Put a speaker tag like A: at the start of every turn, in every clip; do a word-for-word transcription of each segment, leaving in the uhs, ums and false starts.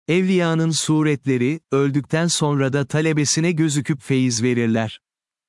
A: Evliyanın suretleri, öldükten sonra da talebesine gözüküp feyiz verirler.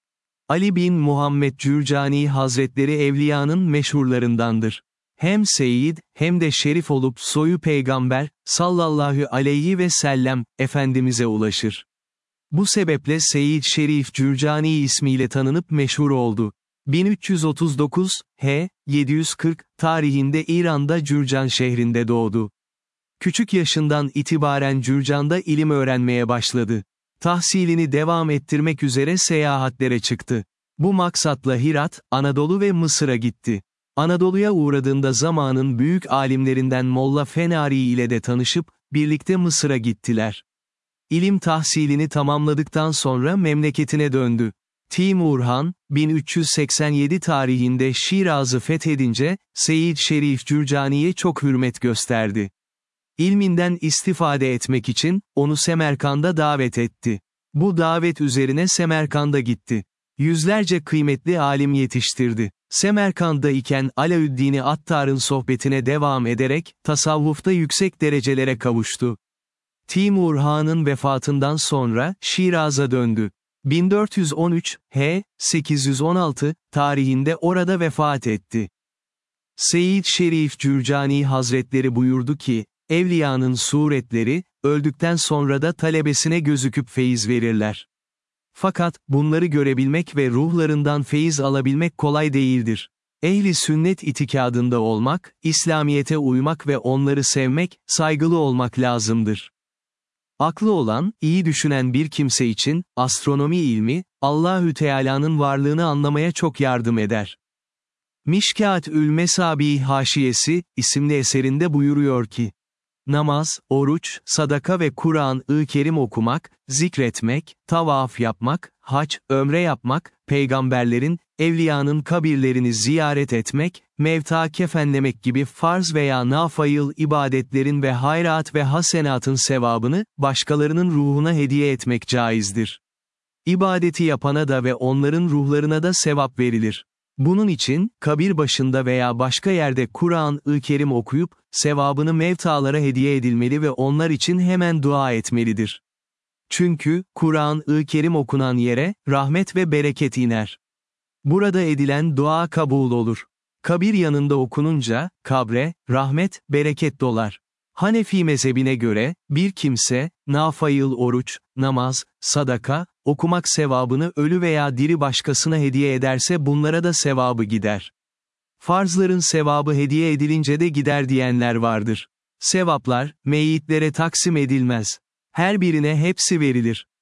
A: Ali bin Muhammed Cürcani Hazretleri evliyanın meşhurlarındandır. Hem seyyid, hem de şerif olup soyu peygamber, sallallahu aleyhi ve sellem, Efendimiz'e ulaşır. Bu sebeple Seyyid Şerif Cürcani ismiyle tanınıp meşhur oldu. bin üç yüz otuz dokuz, H. yedi yüz kırk, tarihinde İran'da Cürcan şehrinde doğdu. Küçük yaşından itibaren Cürcan'da ilim öğrenmeye başladı. Tahsilini devam ettirmek üzere seyahatlere çıktı. Bu maksatla Hirat, Anadolu ve Mısır'a gitti. Anadolu'ya uğradığında zamanın büyük alimlerinden Molla Fenari ile de tanışıp, birlikte Mısır'a gittiler. İlim tahsilini tamamladıktan sonra memleketine döndü. Timur Han, bin üç yüz seksen yedi tarihinde Şiraz'ı fethedince, Seyyid Şerif Cürcani'ye çok hürmet gösterdi. İlminden istifade etmek için, onu Semerkand'a davet etti. Bu davet üzerine Semerkand'a gitti. Yüzlerce kıymetli alim yetiştirdi. Semerkand'da iken Alaüddin Attar'ın sohbetine devam ederek, tasavvufta yüksek derecelere kavuştu. Timur Han'ın vefatından sonra, Şiraz'a döndü. bin dört yüz on üç, H. sekiz yüz on altı, tarihinde orada vefat etti. Seyyid Şerif Cürcani Hazretleri buyurdu ki, evliyanın suretleri, öldükten sonra da talebesine gözüküp feyiz verirler. Fakat, bunları görebilmek ve ruhlarından feyiz alabilmek kolay değildir. Ehli sünnet itikadında olmak, İslamiyete uymak ve onları sevmek, saygılı olmak lazımdır. Aklı olan, iyi düşünen bir kimse için, astronomi ilmi, Allahü Teala'nın varlığını anlamaya çok yardım eder. Mişkât-ül Mesâbih Haşiyesi, isimli eserinde buyuruyor ki, namaz, oruç, sadaka ve Kur'an-ı Kerim okumak, zikretmek, tavaf yapmak, hac, ömre yapmak, peygamberlerin, evliyanın kabirlerini ziyaret etmek, mevta kefenlemek gibi farz veya nafayıl ibadetlerin ve hayrat ve hasenatın sevabını, başkalarının ruhuna hediye etmek caizdir. İbadeti yapana da ve onların ruhlarına da sevap verilir. Bunun için, kabir başında veya başka yerde Kur'an-ı Kerim okuyup, sevabını mevtalara hediye edilmeli ve onlar için hemen dua etmelidir. Çünkü, Kur'an-ı Kerim okunan yere, rahmet ve bereket iner. Burada edilen dua kabul olur. Kabir yanında okununca, kabre, rahmet, bereket dolar. Hanefi mezhebine göre, bir kimse, nafayıl oruç, namaz, sadaka, okumak sevabını ölü veya diri başkasına hediye ederse bunlara da sevabı gider. Farzların sevabı hediye edilince de gider diyenler vardır. Sevaplar, meyyitlere taksim edilmez. Her birine hepsi verilir.